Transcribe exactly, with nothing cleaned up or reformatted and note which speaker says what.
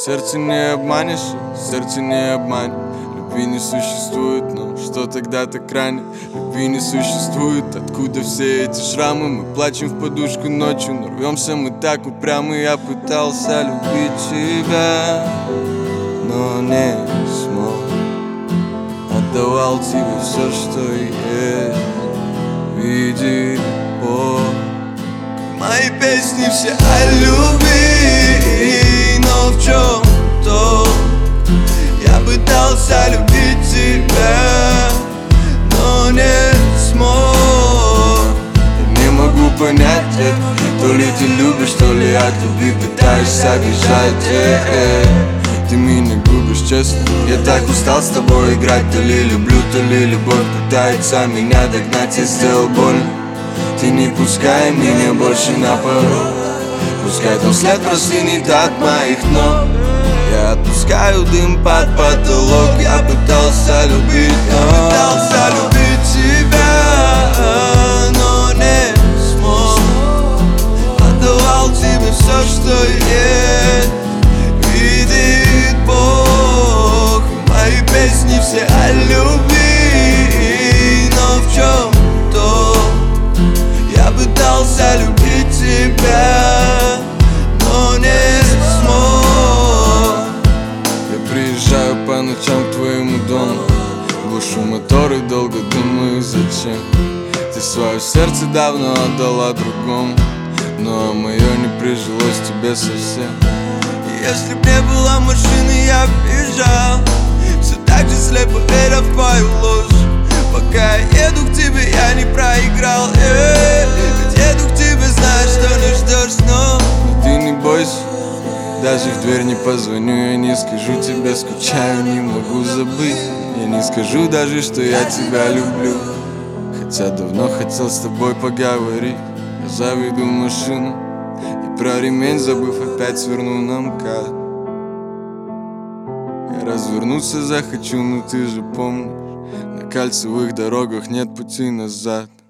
Speaker 1: Сердце не обманешь, сердце не обманет. Любви не существует, но что тогда так ранит? Любви не существует, откуда все эти шрамы? Мы плачем в подушку ночью, но рвемся мы так упрямо. Я пытался любить тебя, но не смог. Отдавал тебе все, что есть, видит Бог. Мои песни все о любви, но в чем-то я пытался любить тебя, но не смог. Я не могу понять, то ли ты любишь, то ли я от любви пытаешься бежать. э -э. Ты меня губишь, честно. Я так устал с тобой играть. То ли люблю, то ли любовь пытается меня догнать. Я сделал больно, ты не пускай меня больше на порог. Пускай там след простынет от моих ног. Я отпускаю дым под потолок. Я пытался любить, я пытался любить тебя, но не смог. Отдавал тебе все, что есть, видит Бог. Мои песни все о любви, но в чем-то я пытался любить тебя, но не смог. Я приезжаю по ночам к твоему дому, глушу мотор и долго думаю, зачем. Ты свое сердце давно отдала другому, но мое не прижилось тебе совсем. И если б не было машины, я б бежал, все так же слепо веря в твою ложь. Пока я еду к тебе, я не проиграл, э -э. Ведь еду к тебе, знаешь, что не ждешь, но... но ты не бойся, даже в дверь не позвоню. Я не скажу тебе, скучаю, не могу забыть. Я не скажу даже, что я тебя люблю, хотя давно хотел с тобой поговорить. Я заведу машину и про ремень забыв опять сверну на МКАД. Я развернуться захочу, но ты же помнишь, на кольцевых дорогах нет пути назад.